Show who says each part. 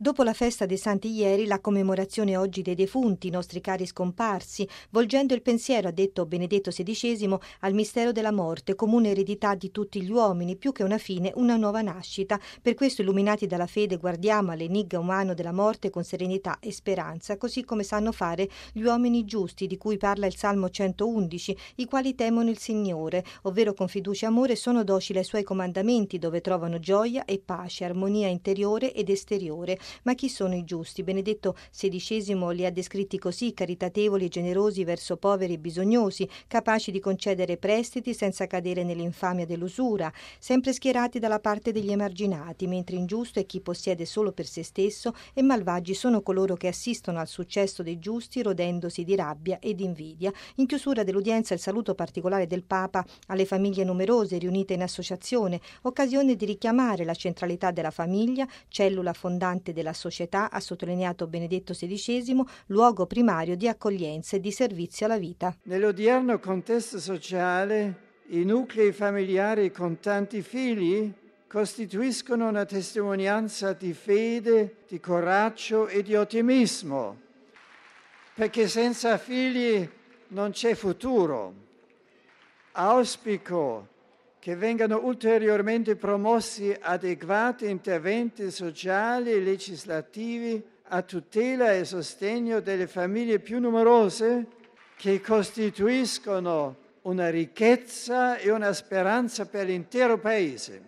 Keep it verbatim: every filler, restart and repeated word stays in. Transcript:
Speaker 1: Dopo la festa dei Santi ieri, la commemorazione oggi dei defunti, i nostri cari scomparsi, volgendo il pensiero, ha detto Benedetto sedicesimo, al mistero della morte, comune eredità di tutti gli uomini, più che una fine, una nuova nascita. Per questo, illuminati dalla fede, guardiamo all'enigma umano della morte con serenità e speranza, così come sanno fare gli uomini giusti, di cui parla il Salmo centoundici, i quali temono il Signore, ovvero con fiducia e amore sono docili ai suoi comandamenti, dove trovano gioia e pace, armonia interiore ed esteriore. Ma chi sono i giusti? Benedetto sedicesimo li ha descritti così: caritatevoli e generosi verso poveri e bisognosi, capaci di concedere prestiti senza cadere nell'infamia dell'usura, sempre schierati dalla parte degli emarginati, mentre ingiusto è chi possiede solo per se stesso e malvagi sono coloro che assistono al successo dei giusti rodendosi di rabbia e di invidia. In chiusura dell'udienza il saluto particolare del Papa alle famiglie numerose riunite in associazione, occasione di richiamare la centralità della famiglia, cellula fondante della società, ha sottolineato Benedetto sedicesimo, luogo primario di accoglienza e di servizio alla vita.
Speaker 2: Nell'odierno contesto sociale, i nuclei familiari con tanti figli costituiscono una testimonianza di fede, di coraggio e di ottimismo, perché senza figli non c'è futuro. Auspico che vengano ulteriormente promossi adeguati interventi sociali e legislativi a tutela e sostegno delle famiglie più numerose che costituiscono una ricchezza e una speranza per l'intero Paese.